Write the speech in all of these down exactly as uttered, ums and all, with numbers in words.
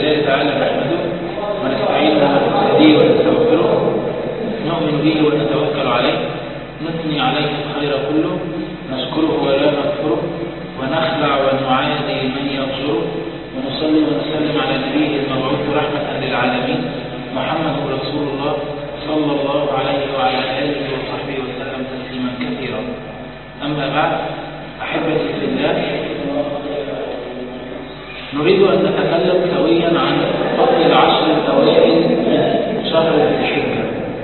لله تعالى نحمده ونستعينه ونستهديه ونستغفره، نؤمن به ونتوكل عليه، نثني عليه الخير كله، نشكره ولا نكفره، ونخلع ونعادي من يغفره، ونصلي ونسلم على نبيه المبعوث رحمة للعالمين محمد رسول الله صلى الله عليه وعلى آله وصحبه وسلم تسليما كثيرا. أما بعد، أحبتي في الله، نريد أن نتكلم سويا عن فضل العشر الأوائل من شهر ذي الحجة.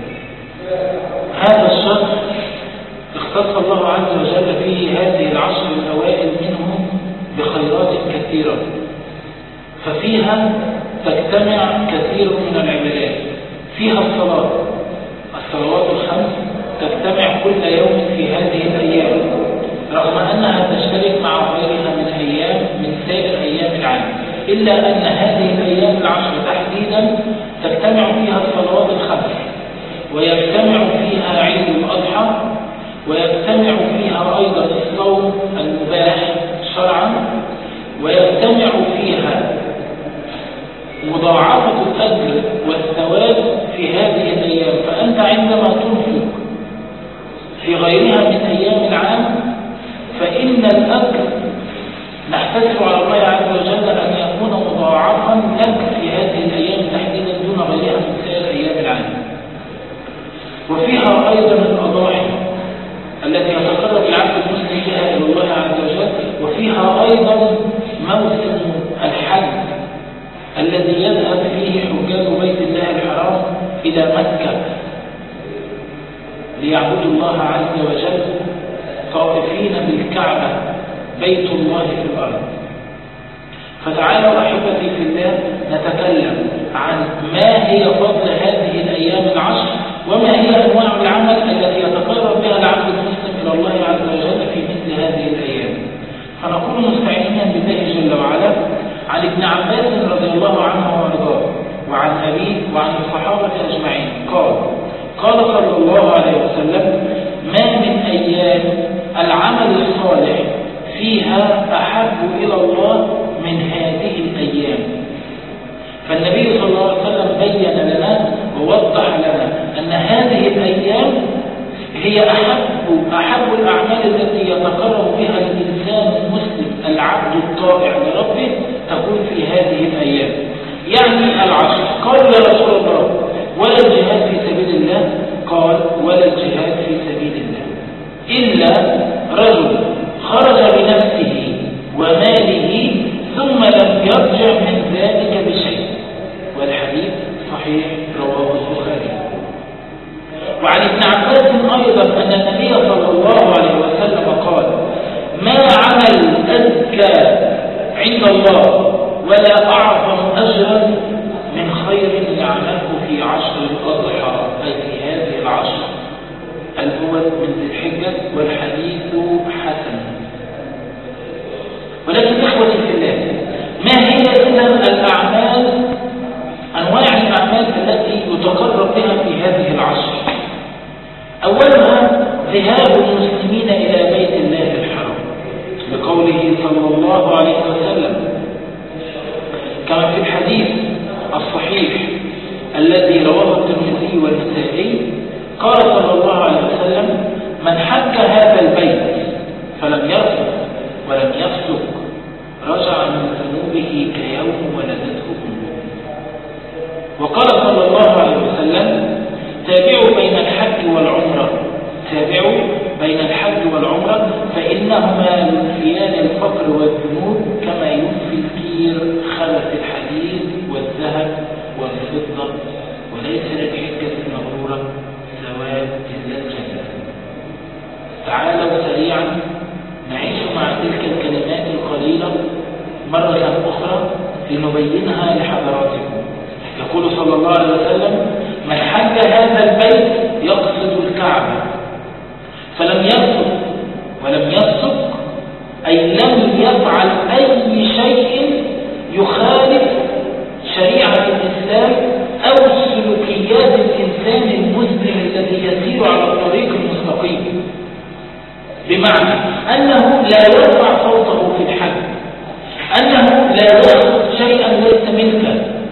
هذا الشهر اختص الله عز وجل فيه هذه العشر الأوائل منه بخيرات كثيرة، ففيها تجتمع كثير من العبادات. فيها الصلاة، الصلوات الخمس تجتمع كل يوم في هذه الأيام، رغم أنها تشترك مع غيرها من أيام من سائر أيام العام، إلا أن هذه الأيام العشر تحديدا تجتمع فيها الصلوات الخمس، ويجتمع فيها عيد الأضحى، ويجتمع فيها أيضا الصوم المباح شرعا، ويجتمع فيها مضاعفة الأجر والثواب في هذه الأيام. فأنت عندما تنفق في غيرها من أيام العام فإن الأجر نحتسب على الله عز وجل أن يكون مضاعفا لك في هذه الأيام تحديدا دون غيرها من سائر أيام العام. وفيها أيضا الأضاحي التي يتقرب العبد المسلم بها إلى الله عز وجل، وفيها أيضا موسم الحج الذي يذهب فيه حجاج بيت الله الحرام إلى مكة ليعبدوا الله عز وجل طائفين بالكعبة بيت الله في الأرض. فتعالوا أحبتي في الله نتكلم عن ما هي فضل هذه الأيام العشر، وما هي أنواع العمل التي يتقرب بها العبد المسلم إلى الله عز وجل في مثل هذه الأيام. فنقول مستعينا بالله جل وعلا عن ابن عباس رضي الله عنه وارضاه وعن أبيه وعن الصحابة أجمعين قال قال صلى الله عليه وسلم: ما من أيام العمل الصالح فيها أحب إلى الله من هذه الأيام. فالنبي صلى الله عليه وسلم بين لنا ووضح لنا أن هذه الأيام هي أحب أحب الأعمال التي يتقرب بها الإنسان المسلم العبد الطائع لربه تكون في هذه الأيام، يعني العشر. قال يا رسول الله: ولا الجهاد في سبيل الله؟ قال: ولا الجهاد في سبيل الله إلا رجل خرج بنفسه وماله ثم لم يرجع من ذلك بشيء. والحديث صحيح رواه البخاري. وعن ابن عباس أيضا أن النبي صلى الله عليه وسلم قال: ما عمل أزكى عند الله ولا أعظم أجرا من خير يعمله في عشر الأضحى، أي في هذه العشر الأول من ذي الحجة. والحديث حسن. ولكن إخوتي في الله، ما هي إذن الأعمال، أنواع الأعمال التي يتقرب بها في هذه العشر؟ أولها ذهاب المسلمين إلى بيت الله الحرام، بقوله صلى الله عليه وسلم كما في الحديث الصحيح الذي رواه الترمذي والنسائي قال صلى الله عليه وسلم: من حج هذا البيت فلم يرفث ولم يفسق رجع من ذنوبه كيوم ولدته أمه. وقال صلى الله عليه وسلم: تابعوا بين الحج والعمرة تابعوا بين الحج والعمرة فإنهما ينفيان الفقر والذنوب كما ينفي الكير خلف الحديد والذهب والفضة، وليس للحجة المغرورة ثواب إلا الجنة. تعالوا سريعا نعيش مع تلك الكلمات القليلة مرة أخرى لنبينها لحضراتكم. يقول صلى الله عليه وسلم: من حج هذا البيت يقصد الكعبة فلم يفسق ولم يفسق، أي لم يفعل أي شيء يخالف شريعة الإسلام أو سلوكيات الإنسان المسلم الذي يسير على الطريق المستقيم، بمعنى أنه لا يرفع صوته في الحج، أنه لا يأخذ شيئا ليس ملكا،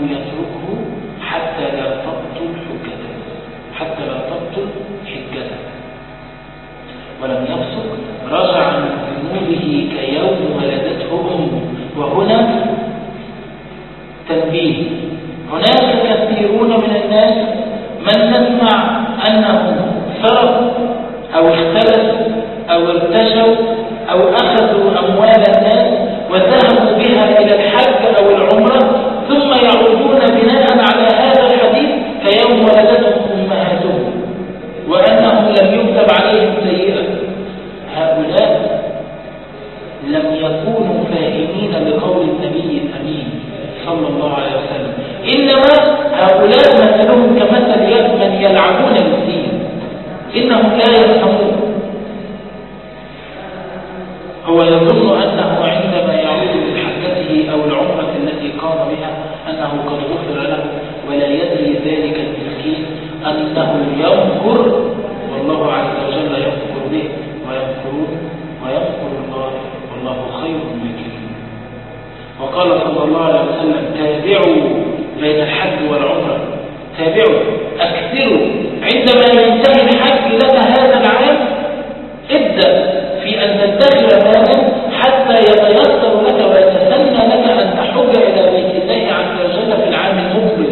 يتركه حتى لا تبطل حجته حتى لا تبطل حجته ولم يفسق رجع من ذنوبه كيوم ولدته أمه. وهنا تنبيه، هناك كثيرون من الناس من نسمع أنهم سرقوا أو اختلسوا أو ارتشوا أو أخذوا أموال الناس وذهبوا بها إلى الحج أو العمرة ثم يعودون بناء على هذا الحديث كيوم ولدتهم أمهاتهم وأنهم لم يكتب عليهم سيئة. هؤلاء لم يكونوا فاهمين لقول النبي الأمين صلى الله عليه وسلم، إنما هؤلاء مثلهم كمثل من يلعبون بالدين، إنهم لا يفهمون. هو يظن أنه عندما يعود من حجته أو العمرة التي قام بها أنه قد غفر له، ولا يدري ذلك المسكين أنه يمكر والله عز وجل يمكر به ويمكرون ويمكر الله والله خير الماكرين. وقال صلى الله عليه وسلم: تابعوا بين الحج والعمرة، تابعوا أكثروا. عندما ينتهي الحج لك هذا العام ابدأ في أن تدخر مالا حتى يتيسر لك ويتسنى لك أن تحج إلى بيت الله عز وجل في العام المقبل.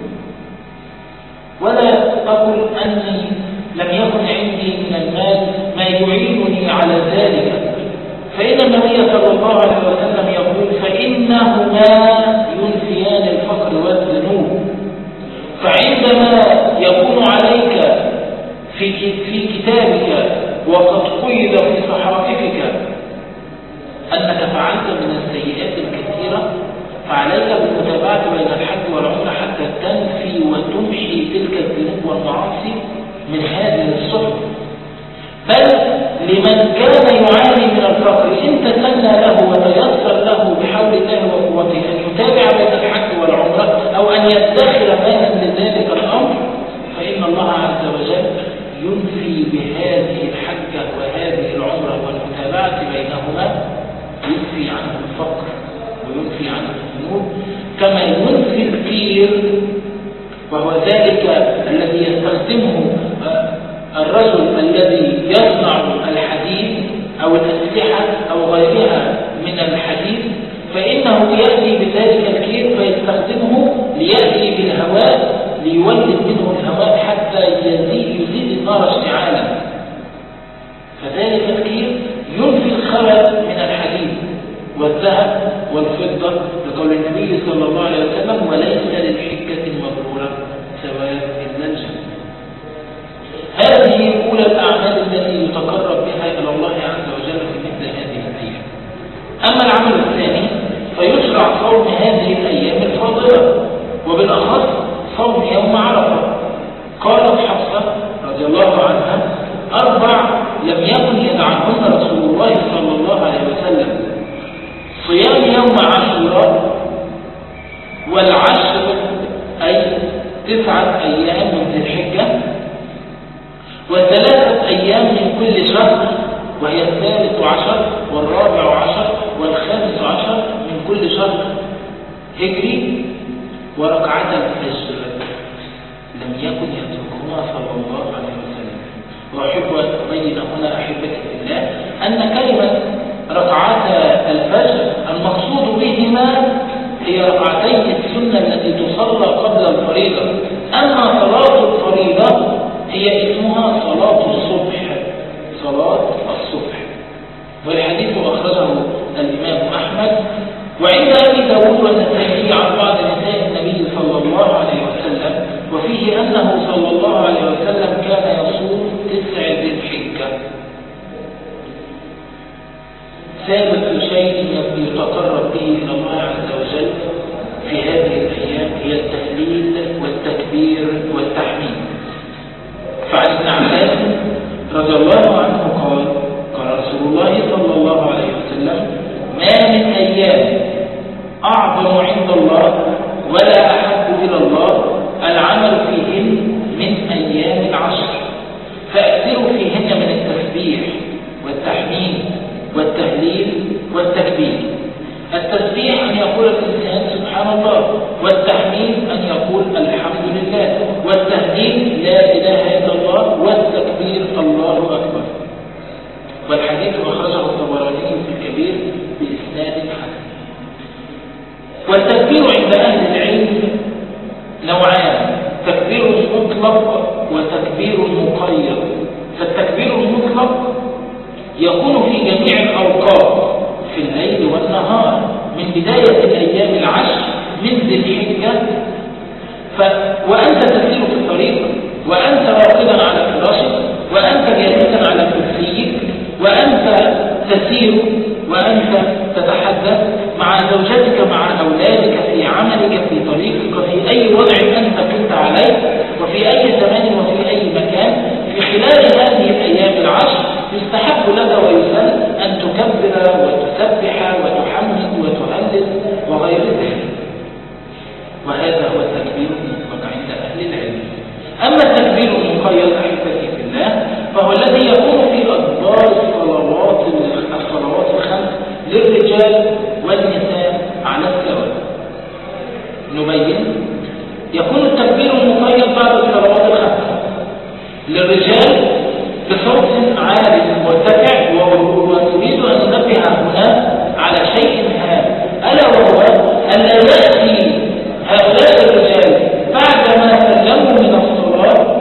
ولا تقل أني لم يكن عندي من المال ما يعينني على ذلك، فإن النبي صلى الله عليه وسلم يقول: فإنهما ينفيان الفقر والذنوب. فعندما يكون عليك في في كتابك وقد قيد في صحائفك أنك فعلت من السيئات الكثيرة، فعليك بالمتابعة بين الحج والعمرة حتى تنفي وتمحي تلك الذنوب والمعاصي من هذه الصحبة. بل لمن كان يعاني من الفقر إن تسنى له وتيسر له بحول الله وقوته أن يتابع بين الحج والعمرة أو أن يدخر مالا لذلك الأمر، فإن الله عز وجل ينفي بهذه الحجة وهذه العمرة والمتابعة بينهما، ينفي عنه الفقر وينفي عنه الذنوب، كما ينفي الكير وهو ذلك الذي يستخدمه الرجل الذي يصنع الحديد أو الأسلحة أو غيرها من الحديد، فإنه يأتي بذلك الكير فيستخدمه ليأتي بالهواء ليولد منه الهواء حتى يزيد, يزيد النار اشتعالا. فذلك الكير ينفي الخلل من الحديد والذهب والفضة لقول النبي صلى الله عليه وسلم: وليس للحكة المبرورة ثواب إلا الجنة. هذه أولى الأعمال التي يتقرب بها إلى الله عز وجل في مثل هذه الأيام. أما العمل الثاني فيشرع صوم هذه الأيام الفاضلة، وبالأخص صوم يوم عرفة. قالت حفصة رضي الله عنها: أربع لم يكن يدعهن رسول الله صلى الله عليه وسلم: صيام يوم عاشوراء، والعشر أي تسعة أيام من ذي الحجة، وثلاثة أيام من كل شهر وهي الثالث عشر والرابع عشر والخامس عشر من كل شهر هجري، وركعة الفجر لم يكن يتركهما صلى الله عليه وسلم. وأحب أن أبين هنا أحبتي في الله أن كلمة ركعتا الفجر المقصود بهما هي ركعتي السنة التي تصلى قبل الفريضة. أما صلاة الفريضة هي اسمها صلاة الصبح، صلاة الصبح. والحديث أخرجه الإمام أحمد وعند أبي داود والنسائي عن بعض نساء النبي صلى الله عليه وسلم، وفيه أنه صلى الله عليه وسلم كان يصوم تسع ذي الحجة. ثالث شيء يتقرب به إلى الله عز وجل في هذه الأيام هي التهليل والتكبير والتحميد. فعن ابن عباس رضي الله عنه قال: قال رسول الله صلى الله عليه وسلم: ما من أيام أعظم عند الله ولا أحب إلى الله العمل فيهن من أيام العشر، فأكثروا فيهن من التسبيح والتحميد والتهليل والتكبير. التسبيح أن يقول الإنسان سبحان الله، والتحميد والتهليل لا إله إلا الله، والتكبير الله أكبر. والحديث أخرجه الطبراني في الكبير بإسناد حسن. والتكبير عند أهل العلم نوعان: تكبير مطلق وتكبير مقيد. فالتكبير المطلق يكون في جميع الأوقات في الليل والنهار من بداية الأيام العشر من ذي الحجة، ف... وأنت تسير في الطريق، وأنت راقدا على فراشك، وأنت جالسا على كرسيك، وأنت تسير، وأنت تتحدث مع زوجتك، مع أولادك، في عملك، في طريقك، في أي وضع أنت كنت عليه، وفي أي زمان وفي أي مكان. في خلال هذه الأيام العشر يستحق لك ويسن أن تكبر وتسبح وتحمد وتهلل وغير ذلك. وهذا هو التكبير المطلق عند أهل العلم. أما التكبير المقيد أحبتي في الله فهو الذي يكون في أدبار الصلوات الصلوات الخمس للرجال والنساء على السواء. نبين: يكون التكبير المقيد بعد الصلوات الخمس للرجال بصوت عالي مرتفع، وتريد أن ننبه هنا على شيء هام، ألا وهو أن لا يأتي هؤلاء الرجال بعدما سلموا من الصلاة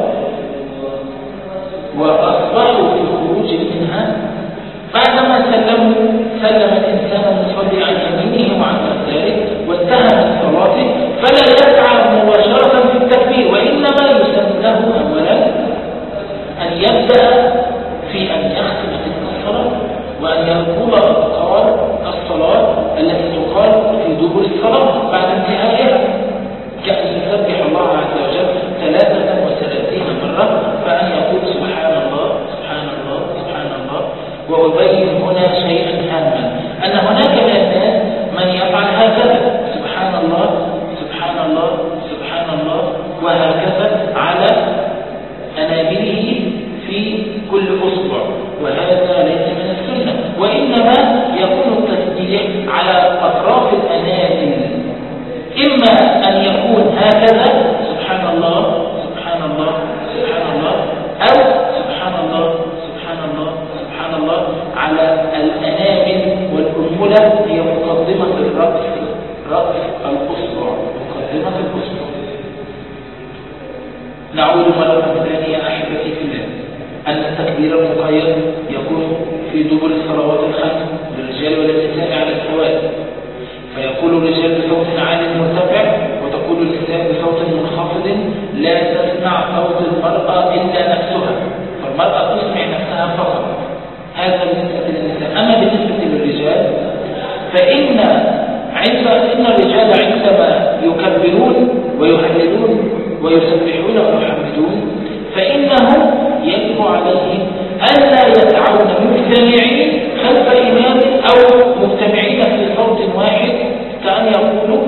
وأصبحوا في الخروج منها، بعدما سلموا سلم الإنسان المصلي عن يمينه وعن يساره وانتهى من صلاته، فلا يسعى مباشرة في التكبير، وإنما يسن له أولا أن يبدأ في أن يختم تلك الصلاة، وأن يقول أذكار الصلاة التي تقال في دبر الصلاة بعد انتهائها، كأن يسبح الله عز وجل ثلاثة وثلاثين مرة، فأن يقول سبحان الله سبحان الله سبحان الله. وأبين هنا شيئا هاما، أن هناك من الناس من يفعل هكذا: سبحان الله سبحان الله سبحان الله، وهكذا على أنامله في كل أسبوع، وهذا ليس من السنة، وإنما يكون التسبيح على أطراف الأنامل، إما أن يكون هكذا سبحان الله سبحان الله سبحان الله، أو سبحان الله سبحان الله سبحان الله على الأنامل، والأنملة هي مقدمة الرأس، رأس الأصبع، مقدمة الأصبع. نعود مرة ثانية أحبتي في الله، أن التكبير المقيد يكون في دبر الصلوات الخمس للرجال والنساء على السواء، فيقول الرجال بصوت عال مرتفع، وتقول النساء بصوت منخفض، لا تسمع صوت المرأة إلا نفسها، فالمرأة تسمع نفسها فقط. هذا بالنسبة للنساء. أما بالنسبة للرجال فإن عند إن الرجال عندما يكبرون ويهللون ويسبحون ويحمدون فإنهم يجب عليهم ألا يسعون مجتمعين خلف إمام أو مجتمعين في صوت واحد، كأن يقولوا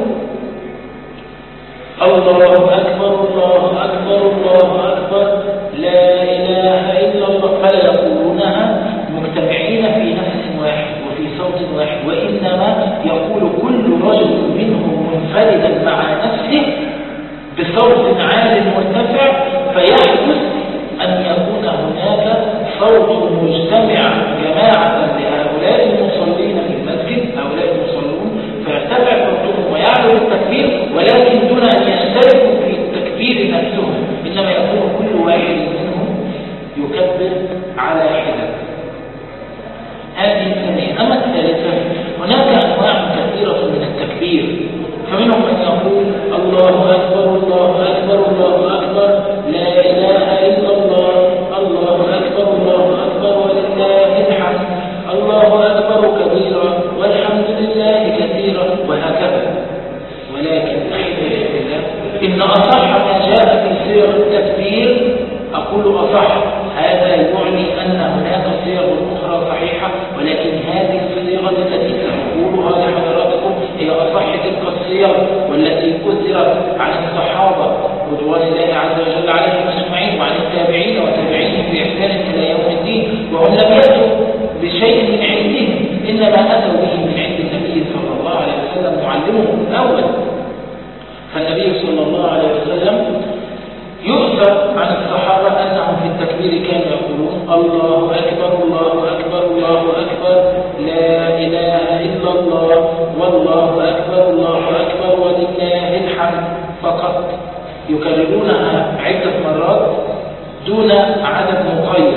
الله أكبر الله أكبر الله أكبر لا إله إلا الله، فلا يقولونها مجتمعين في نفس واحد وفي صوت واحد، وإنما يقول كل رجل منهم منفردا مع نفسه بصوت عال مرتفع، فيحدث أن يكون هناك صوت مجتمع جماعة لهؤلاء المصلين في المسجد، هؤلاء المصلون، فيرتفع صوتهم ويعلو التكبير، ولكن دون أن يشتركوا في التكبير نفسهم، إنما يكون كل واحد منهم يكبر على حدة. هذه الثانية. أما الثالثة، هناك أنواع كثيرة من التكبير، فمنهم من يقول الله أكبر الله أكبر الله أكبر لا إله إلا الله الله أكبر الله أكبر ولله الحمد الله أكبر كبيرا والحمد لله كثيرا، وهكذا. ولكن أحبتي بالله، إن أصح ما جاء في صيغ التكبير، أقول أصح، هذا يعني أن هناك صيغ أخرى صحيحة، ولكن هذه الصيغة التي سأقولها لحضراتكم هي أصح تلك الصيغ والتي كثرت عن الصحابة رضوان الله عز وجل عليهم أجمعين، وعن التابعين وتابعيهم بإحسان إلى يوم الدين، وهم لم يأتوا بشيء من عندهم، إنما أتوا به من عند النبي صلى الله عليه وسلم معلمهم الأول. فالنبي صلى الله عليه وسلم يؤثر عن الصحابة أنهم في التكبير كانوا يقولون الله أكبر الله أكبر الله أكبر لا إله إلا الله والله أكبر الله أكبر ولله الحمد فقط، يكررونها عدة مرات دون عدد مقيد.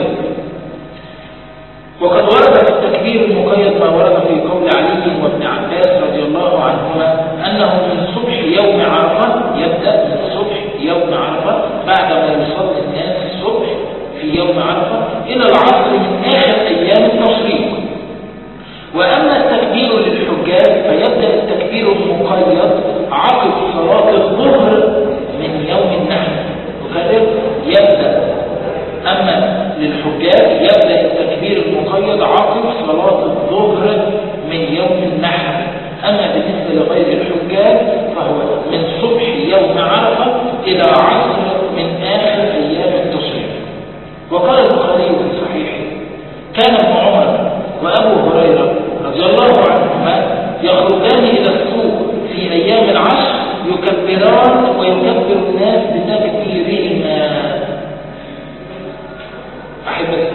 وقد ورد في التكبير المقيد ما ورد في قول علي وابن عباس رضي الله عنهما أنه من صبح يوم عرفة، يبدأ من صبح يوم عرفة بعدما يصلي الناس الصبح في يوم عرفة إلى العصر من آخر أيام التشريق. وأما التكبير للحجاج فيبدأ التكبير المقيد عقب صلاة الظهر من يوم النحر، وكذلك يبدأ. أما للحجاج يبدأ التكبير المقيد عقب صلاة الظهر من يوم النحر. أما بالنسبة لغير الحجاج فهو من صبح يوم عرفة إلى عصر من آخر أيام التشريق. وقال البخاري في صحيحه كان ابن عمر وأبو هريرة رضي الله عنهما يخرجان إلى السوق في أيام العشر يكبران ويكبر الناس بتكبيرهما. أحبتي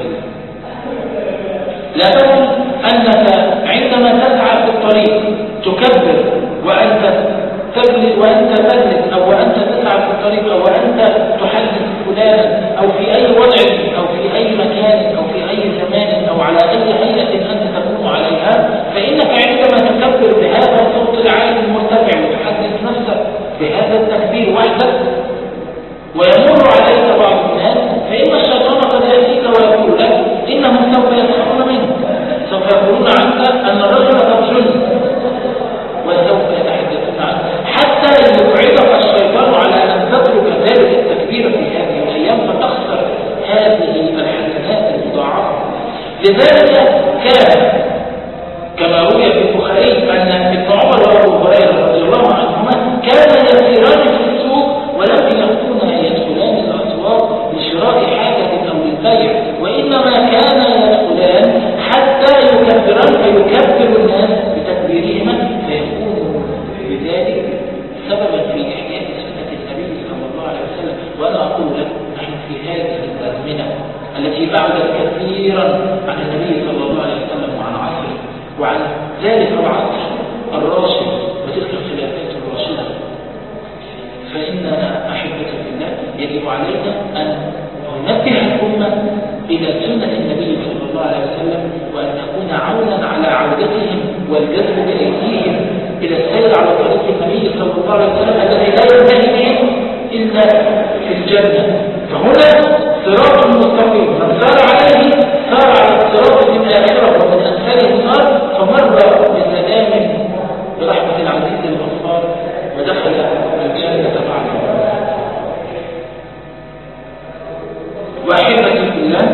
لا تقل أنك عندما تسعى في الطريق تكبر وأنت تجلس وأنت تجلس أو وأنت تسعى في الطريق أو وأنت تحدث فلانا أو في أي وضع أو في أي مكان أو في أي زمان أو على أي هيئة أنت تكون عليها، فإنك عندما تكبر بهذا الصوت العالي المرتفع وتحدث نفسك بهذا التكبير وحدك ويمر عليك بعض الناس، فإن الشيطان قد يأتيك ويقول لك إنهم سوف يسخرون منك، سوف يقولون عنك أن الرجل قد جن وسوف يتحدثون عنك، حتى يبعدك الشيطان على أن تترك ذلك التكبير في هذه الأيام فتخسر هذه الحسنات المضاعفة. لذلك كان كما روي في البخاري أن ابن عمر وأبو هريرة رضي الله عنهما كان يسيران في السوق ولم يكونا يدخلان الأسواق لشراء حاجة أو للبيع، وإنما كان يدخلان حتى يكبران فيكبر الناس بتكبيرهما، فيكون بذلك سببا في إحياء سنة النبي صلى الله عليه وسلم. وأنا أقول لك نحن في هذه الأزمنة التي بعدت كثيرا عن النبي صلى الله عليه وسلم وعن عصره وعن ذلك العصر الراشد وتلك الخلافات الراشدة، فإننا أحبة الله يجب علينا أن ننبه الأمة إلى سنة النبي صلى الله عليه وسلم، وأن نكون عونا على عودتهم والجذب بأيديهم إلى السير على طريق النبي صلى الله عليه وسلم الذي لا ينتهي بهم إلا في الجنة. فهنا صراط مستقيم من سار عليه سار على الصراط في الآخرة ومن أمثاله النار فمر بسلام برحمة العزيز الغفار ودخل الجنة بعد. وأحبتي في الله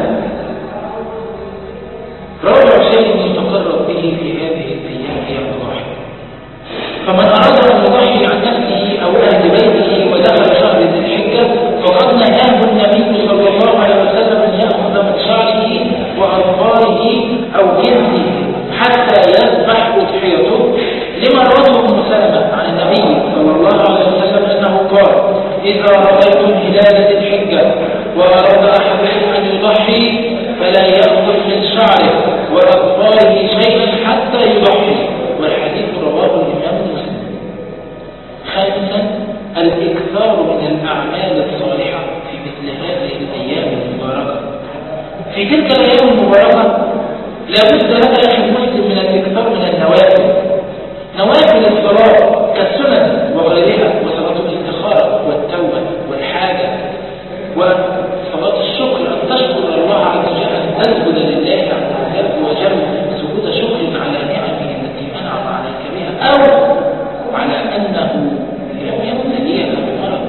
رابع شيء يتقرب به في هذه الأيام هي الضحى. فمن أراد أن يضحي عن نفسه أو أهل بيته ودخل شهر ذي الحجة فقد نهاه النبي صلى الله عليه وسلم أن يأخذ من شعره وأظفاره أو جلده حتى يذبح أضحيته، لما رواه ابن سلمة عن النبي صلى الله عليه وسلم أنه قال: إذا رأيتم هلال ذي الحجة وأراد أحدكم أن يضحي فلا يأخذ من شعره وأظفاره شيئا حتى يضحي. والحديث رواه الإمام مسلم. خامسا الإكثار من الأعمال الصالحة في مثل هذه الأيام المباركة. في تلك الأيام المباركة لابد لك يا أخي المسلم من الإكثار من النوافل، نوافل الصلاة كالسنن وغيرها، وصلاة الاستخارة والتوبة والحاجة وصلاة الشكر، أن تشكر الله عز وجل، أن تسجد لله عز وجل سجود شكر على نعمه التي أنعم عليك بها أو على أنه لم يبتليك بمرض.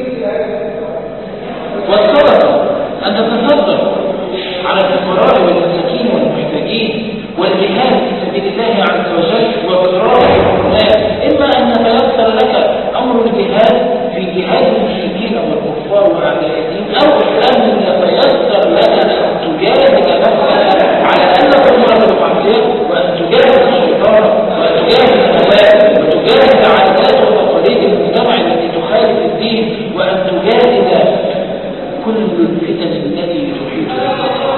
والصدقة أن تتصدق على الفقراء والمساكين والمحتاجين، والجهاد في سبيل الله عز وجل وقراءة القرآن. إما أن يتيسر لك أمر الجهاد في جهاد المشركين والكفار وأعداء الدين، أو الدين وأن تجاهد كل الفتن التي تحيط بك.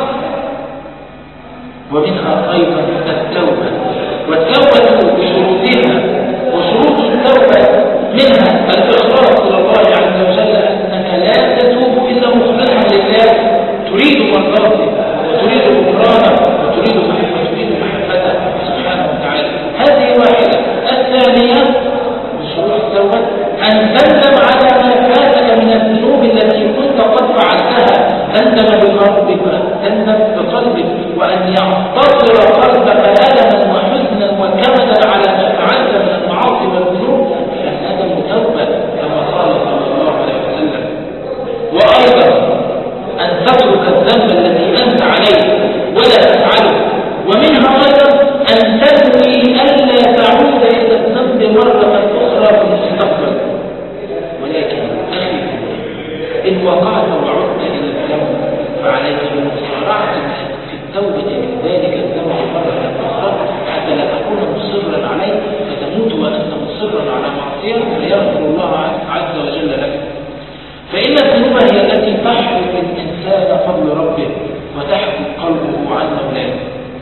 ومنها أيضا التوبة، والتوبة بشروطها، وشروط التوبة منها الإخلاص إلى الله عز وجل، أنك لا تتوب إلا مخلصا لله، تريد مرضاته وتريد غفرانه وتريد وتريد محبته سبحانه وتعالى. هذه واحدة. الثانية من شروط التوبة أن تندم على ما فاتك من الذنوب التي كنت قد فعلتها، تندم بقلبك، تندم بقلبك، وأن يعتبر قلبك ألما وحزنا وكمدا على ما فعلت من المعاصي والذنوب، فالندم توبة كما قال صلى الله عليه وسلم. وأيضا أن تترك الذنب الذي أنت عليه ولا تفعله. ومنها أيضا أن تنوي ألا تعود إلى الذنب مرة أخرى في المستقبل. ولكن أخي إن وقعت وعدت إلى الذنب فعليك بالمسارعة في التوبة من ذلك الذنب مرة أخرى حتى لا تكون مصرا عليه فتموت وأنت مصرا على معصية فيغفر الله عز وجل لك. فإن الذنوب هي التي تحرم الإنسان فضل ربه وتحكم قلبه عن مولاه.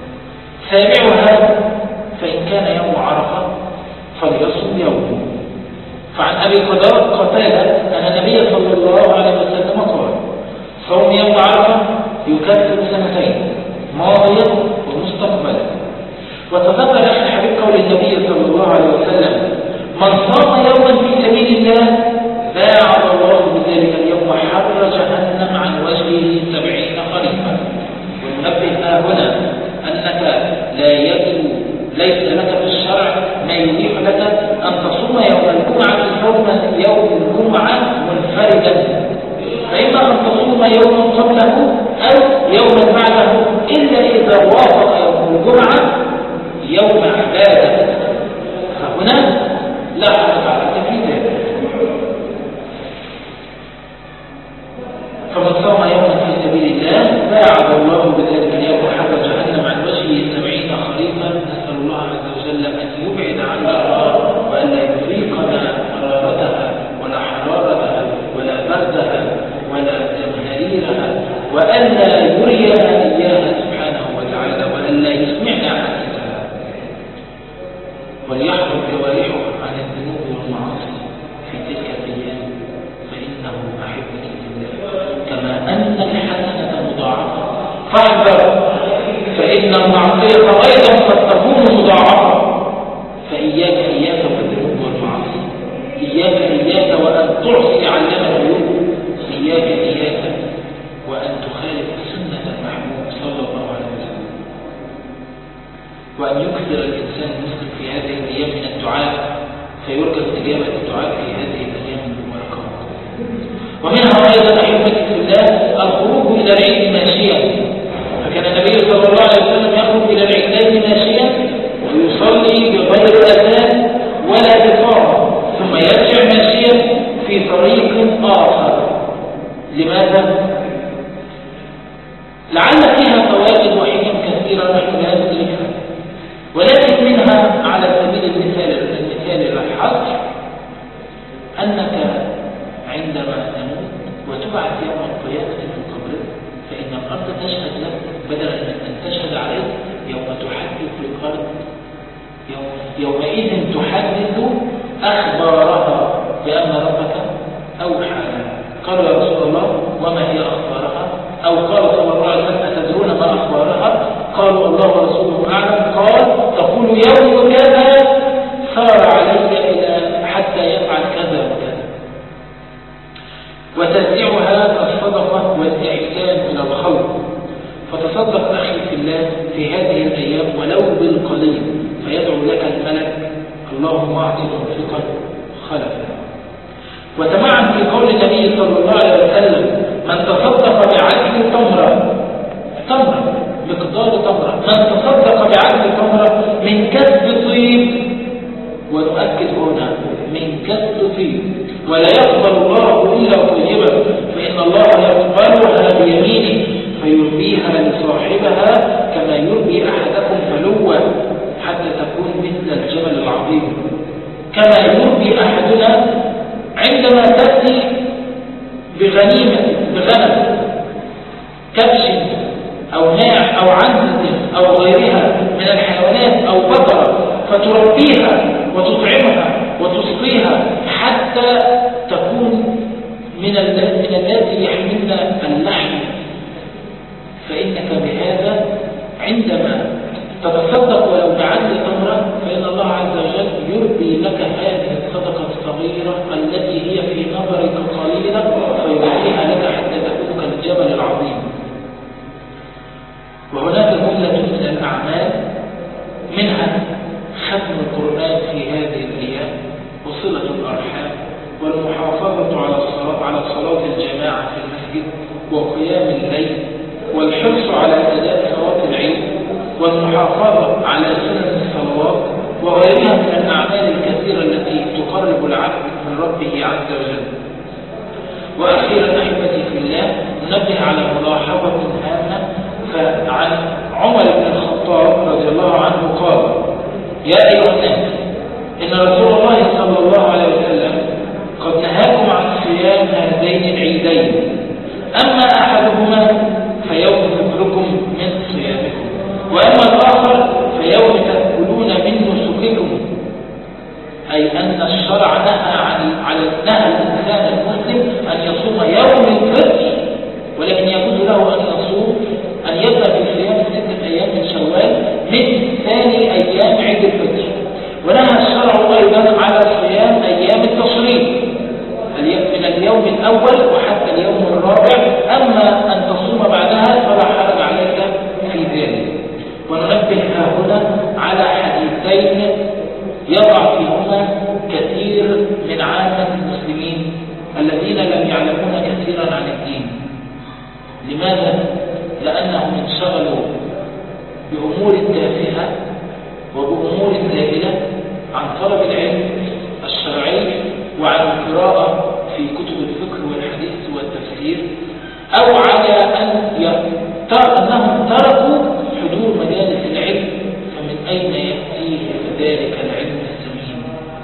سابعها فإن كان يوم عرفة فليصم يومه. فعن أبي قتادة أن النبي صلى الله عليه وسلم قال: صوم يوم عرفة يكفر سنتين ماضية ومستقبلا. وتذكر أخي الحبيب قول النبي صلى الله عليه وسلم: من صام يوما في سبيل الله باعد الله بذلك اليوم حر جهنم عن وجهه سبعين خريفا. وننبه ها هنا أنك لا يجب ليس لك في الشرع ما يبيح لك أن تصوم يوم الجمعة يوم الجمعة منفردا، فإما أن تصوم يوما قبله أو يوما بعده، إلا إذا وافق يوم الجمعة يوم عبادة، فهنا لا حرج عليك في ذلك. فمن صام يوما في سبيل الله باعد الله بذلك اليوم حر جهنم عن وجهه سبعين خريفا. نسأل الله عز وجل أن يبعد عنا النار وأن لا يذيقنا مرارتها ولا حرارتها ولا بردها ولا زمهريرها، وأن لا يرينا إياها سبحانه وتعالى، وأن لا يسمعنا حديثها، وليحفظ جوارحه عن الذنوب والمعاصي في تلك الأيام فإنه أحبة لله، كما أن الحسنة مضاعفة. فاحذر، فإن المعصية أيضا قد تكون مضاعفة. فإياك إياك والذنوب والمعاصي، إياك إياك وأن تعصي علم الغيوب، إياك إياك وأن تخالف سنة المحبوب صلى الله عليه وسلم. وأن يكثر الإنسان المسلم في هذه الأيام من الدعاء فيرجى استجابة الدعاء في هذه الأيام المباركات. ومنها أيضا أحبتي في الله الخروج إلى العيد ماشيا. فكان النبي صلى الله عليه وسلم يخرج إلى العيدين ماشيا ويصلي بغير أذان ولا إقامة، ثم يرجع ماشيا في طريق آخر. لماذا؟ لعل فيها فوائد وحكم كثيرة نحن لا ندركها، ولكن منها على سبيل المثال المثال الحصر أنك عندما تموت وتبعث يوم القيامة من قبرك فإن الأرض تشهد لك بدلا من أن تشهد عليك. يوم تحدث الأرض يوم يومئذ تحدث أخبارها بأن ربك أوحى لها. قالوا يا رسول الله وما هي أخبارها؟ أو قال صلى الله عليه وسلم أتدرون ما أخبارها؟ قالوا الله ورسوله أعلم. قال تقول يوم كذا صار علي إلى حتى يفعل كذا وكذا. وتتبعها الصدقة والإحسان إلى الخلق. فتصدق أخي في الله في هذه الأيام ولو بالقليل فيدعو لك الملك اللهم أعطي منفقا خلفا. وتمعن في قول النبي صلى الله عليه وسلم من تصدق بعدل تمرة تمرة مقدار تمرة من تصدق بعدل تمرة من كسب طيب، ونؤكد هنا من كسب طيب، ولا يقبل الله إلا طيبا، فإن الله يقبلها بيمينه فيربيها لصاحبها كما يربي أحدكم فلوة حتى تكون مثل الجبل العظيم، كما يربي أحدنا عند عندما تأتي بغنيمة بغنم كبش أو ماع أو عنزة أو غيرها من الحيوانات أو بقرة فتربيها وتطعمها وتسقيها حتى تكون من من التي يحملن اللحم، فإنك بهذا عندما تتصدق ولو بعدل تمرة فإن الله عز وجل يربي لك هذه الصدقة الصغيرة التي هي في نظرك قليلة فيربيها لك حتى تكون كالجبل العظيم. وهناك جملة من الأعمال منها ختم القرآن في هذه الأيام وصلة الأرحام والمحافظة على الصلاة على صلاة الجماعة في المسجد وقيام الليل والحرص على أداء صلاة العيد والمحافظة على سنن الصلوات وغيرها من الأعمال الكثيرة التي تقرب العبد من ربه عز وجل. وأخيرا أحبتي في الله ننبه على ملاحظة هامة فعن عمر بن الخطاب رضي الله عنه قال: يا أيها الناس إن رسول الله صلى الله عليه وسلم قد نهاكم عن صيام هذين العيدين، أما أحدهما فيوم فطركم من صيامكم، وأما الآخر فيوم تأكلون من نسككم، أي أن الشرع نهى عن على نهى الإنسان المسلم أن يصوم يوم الفطر، ولكن يجوز له أن يصوم أن يبدأ في صيام ستة أيام من شوال من ثاني أيام عيد الفطر. ونهى الشرع أيضا على صيام أيام التشريق من اليوم الأول وحتى اليوم الرابع، أما أن تصوم بعدها فلا حرج عليك في ذلك. وننبه هنا على حديثين يضع فيهما كثير من عامة المسلمين الذين لم يعلمون كثيرا عن الدين. لماذا؟ لأنهم انشغلوا بأمور تافهة وبأمور زائلة عن طلب العلم الشرعي وعن القراءة في كتب الفقه والحديث والتفسير، أو على أن أنهم تركوا حضور مجالس العلم، فمن أين يأتيه ذلك العلم السمين؟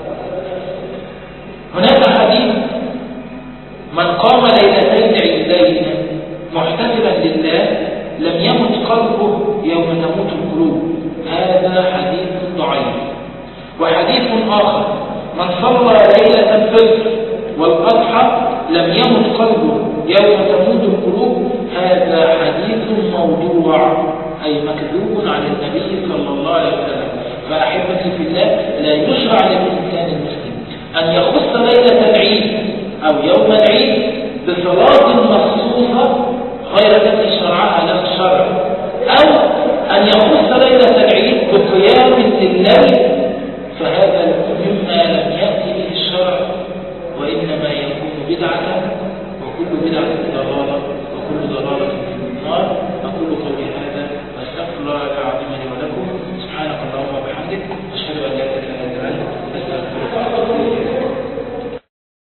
هناك حديث: من قام ليلتين عيدين محتسبا لله لم يمت قلبه يوم تموت القلوب. هذا حديث ضعيف. وحديث آخر: من صلى ليلة الفطر والأضحى لم يمت قلبه يوم تموت القلوب. هذا حديث موضوع، أي مكذوب عن النبي صلى الله عليه وسلم. فأحبتي في الله، لا يشرع للإنسان المسلم أن يخص ليلة العيد أو يوم العيد بصلاة مخصوصة غير التي شرعها له الشرع، أو أن يخص ليلة العيد بقيام لليل، فهذا مما لم يأتي به الشرع، وإنما يكون بدعة، وكل بدعة ضلالة، وكل ضلالة